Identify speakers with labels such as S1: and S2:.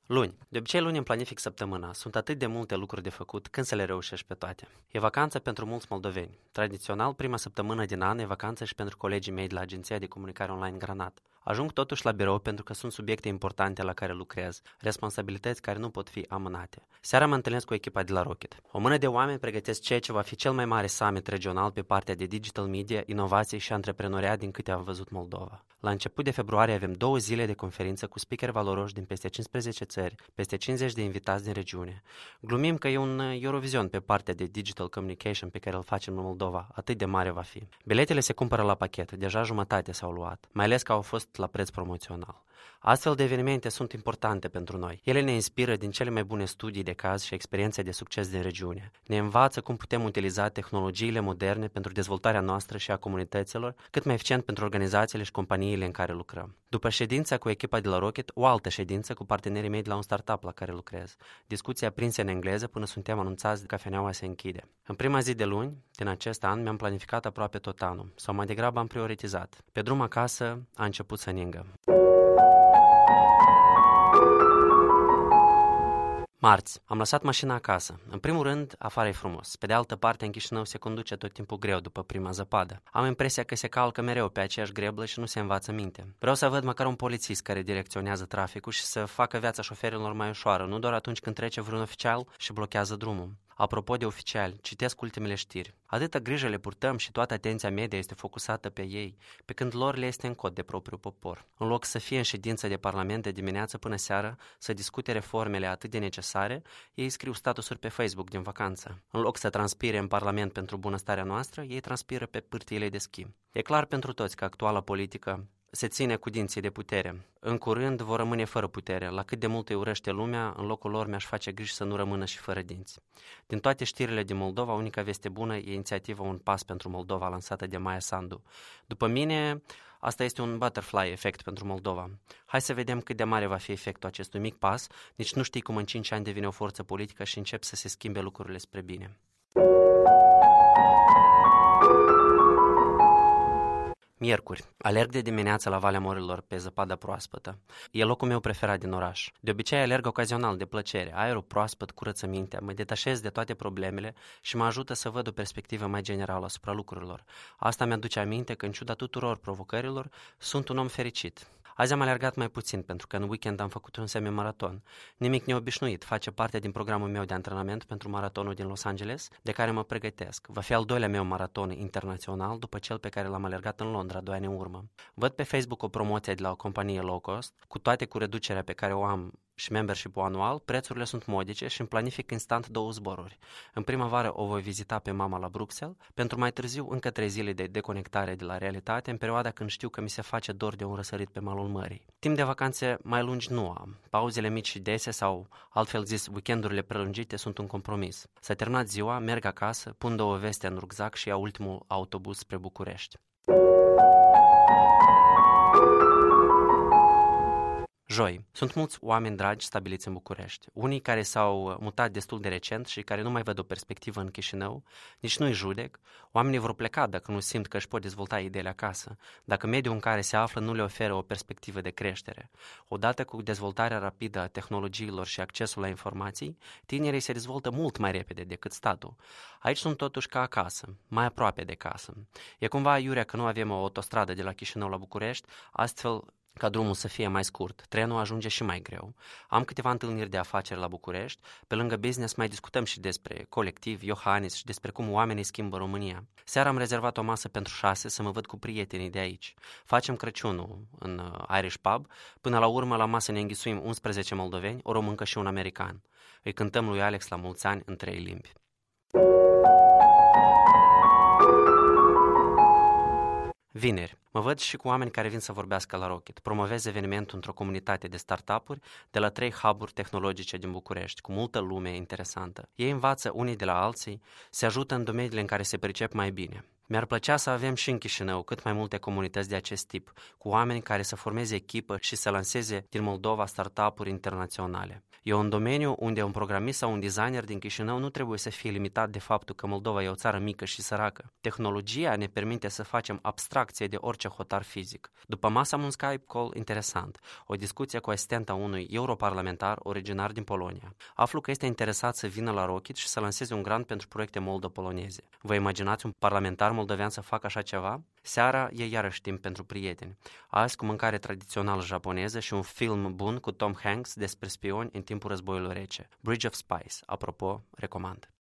S1: Luni. De obicei luni îmi planific săptămâna. Sunt atât de multe lucruri de făcut, când să le reușești pe toate. E vacanță pentru mulți moldoveni. Tradițional, prima săptămână din an e vacanță și pentru colegii mei de la Agenția de Comunicare Online Granat. Ajung totuși la birou pentru că sunt subiecte importante la care lucrez, responsabilități care nu pot fi amânate. Seara mă întâlnesc cu echipa de la Rocket. O mână de oameni pregătesc ceea ce va fi cel mai mare summit regional pe partea de digital media, inovații și antreprenoriat din câte am văzut Moldova. La început de februarie avem 2 zile de conferință cu speaker valoroși din peste 15 țări, peste 50 de invitați din regiune. Glumim că e un Eurovision pe partea de digital communication pe care îl facem în Moldova, atât de mare va fi. Biletele se cumpără la pachet, deja jumătate s-au luat, mai ales că au fost la preț promoțional. Astfel de evenimente sunt importante pentru noi. Ele ne inspiră din cele mai bune studii de caz și experiențe de succes din regiune. Ne învață cum putem utiliza tehnologiile moderne pentru dezvoltarea noastră și a comunităților, cât mai eficient pentru organizațiile și companiile în care lucrăm. După ședința cu echipa de la Rocket, o altă ședință cu partenerii mei de la un startup la care lucrez. Discuții aprinse în engleză până suntem anunțați de cafeneaua se închide. În prima zi de luni din acest an mi-am planificat aproape tot anul, sau mai degrabă am prioritizat. Pe drum acasă a început să ningă. Marți. Am lăsat mașina acasă. În primul rând, afară e frumos. Pe de altă parte, în Chișinău se conduce tot timpul greu după prima zăpadă. Am impresia că se calcă mereu pe aceeași greblă și nu se învață minte. Vreau să văd măcar un polițist care direcționează traficul și să facă viața șoferilor mai ușoară, nu doar atunci când trece vreun oficial și blochează drumul. Apropo de oficiali, citesc ultimele știri. Atâta grijă le purtăm și toată atenția media este focusată pe ei, pe când lor le este în cod de propriul popor. În loc să fie în ședință de parlament de dimineață până seară, să discute reformele atât de necesare, ei scriu statusuri pe Facebook din vacanță. În loc să transpire în parlament pentru bunăstarea noastră, ei transpiră pe pârtiile de schi. E clar pentru toți că actuala politică se ține cu dinții de putere. În curând vor rămâne fără putere. La cât de mult îi urăște lumea, în locul lor mi-aș face griji să nu rămână și fără dinți. Din toate știrile din Moldova, unica veste bună e inițiativa Un Pas pentru Moldova, lansată de Maia Sandu. După mine, asta este un butterfly efect pentru Moldova. Hai să vedem cât de mare va fi efectul acestui mic pas, nici nu știi cum în 5 ani devine o forță politică și încep să se schimbe lucrurile spre bine. Miercuri. Alerg de dimineață la Valea Morilor pe zăpada proaspătă. E locul meu preferat din oraș. De obicei alerg ocazional de plăcere. Aerul proaspăt curăță mintea, mă detașez de toate problemele și mă ajută să văd o perspectivă mai generală asupra lucrurilor. Asta mi-aduce aminte că în ciuda tuturor provocărilor sunt un om fericit. Azi am alergat mai puțin pentru că în weekend am făcut un semi-maraton. Nimic neobișnuit, face parte din programul meu de antrenament pentru maratonul din Los Angeles, de care mă pregătesc. Va fi al doilea meu maraton internațional după cel pe care l-am alergat în Londra 2 ani în urmă. Văd pe Facebook o promoție de la o companie low cost, cu toate cu reducerea pe care o am și membership-ul anual, prețurile sunt modice și îmi planific instant 2 zboruri. În primăvară o voi vizita pe mama la Bruxelles, pentru mai târziu încă 3 zile de deconectare de la realitate, în perioada când știu că mi se face dor de un răsărit pe malul mării. Timp de vacanțe mai lungi nu am. Pauzele mici și dese sau, altfel zis, weekendurile prelungite sunt un compromis. S-a terminat ziua, merg acasă, pun 2 veste în rucsac și iau ultimul autobuz spre București. Joi. Sunt mulți oameni dragi stabiliți în București. Unii care s-au mutat destul de recent și care nu mai văd o perspectivă în Chișinău, nici nu-i judec. Oamenii vor pleca dacă nu simt că își pot dezvolta ideile acasă, dacă mediul în care se află nu le oferă o perspectivă de creștere. Odată cu dezvoltarea rapidă a tehnologiilor și accesul la informații, tinerii se dezvoltă mult mai repede decât statul. Aici sunt totuși ca acasă, mai aproape de casă. E cumva aiurea că nu avem o autostradă de la Chișinău la București, astfel ca drumul să fie mai scurt, trenul ajunge și mai greu. Am câteva întâlniri de afaceri la București, pe lângă business mai discutăm și despre colectiv, Iohannis și despre cum oamenii schimbă România. Seara am rezervat o masă pentru 6 să mă văd cu prietenii de aici. Facem Crăciunul în Irish Pub, până la urmă la masă ne înghisuim 11 moldoveni, o româncă și un american. Îi cântăm lui Alex la mulți ani în 3 limbi. Vineri. Mă văd și cu oameni care vin să vorbească la Rocket. Promovez evenimentul într-o comunitate de startup-uri de la 3 hub-uri tehnologice din București, cu multă lume interesantă. Ei învață unii de la alții, se ajută în domeniile în care se pricep mai bine. Mi-ar plăcea să avem și în Chișinău cât mai multe comunități de acest tip, cu oameni care să formeze echipă și să lanseze din Moldova startup-uri internaționale. E un domeniu unde un programist sau un designer din Chișinău nu trebuie să fie limitat de faptul că Moldova e o țară mică și săracă. Tehnologia ne permite să facem abstracție de orice hotar fizic. După masă am un Skype call interesant, o discuție cu asistenta unui europarlamentar originar din Polonia. Aflu că este interesat să vină la Rocket și să lanseze un grant pentru proiecte moldo-poloneze. Vă imaginați un parlamentar moldovean să facă așa ceva? Seara e iarăși timp pentru prieteni. Azi cu mâncare tradițională japoneză și un film bun cu Tom Hanks despre spioni în timpul războiului rece. Bridge of Spies. Apropo, recomand.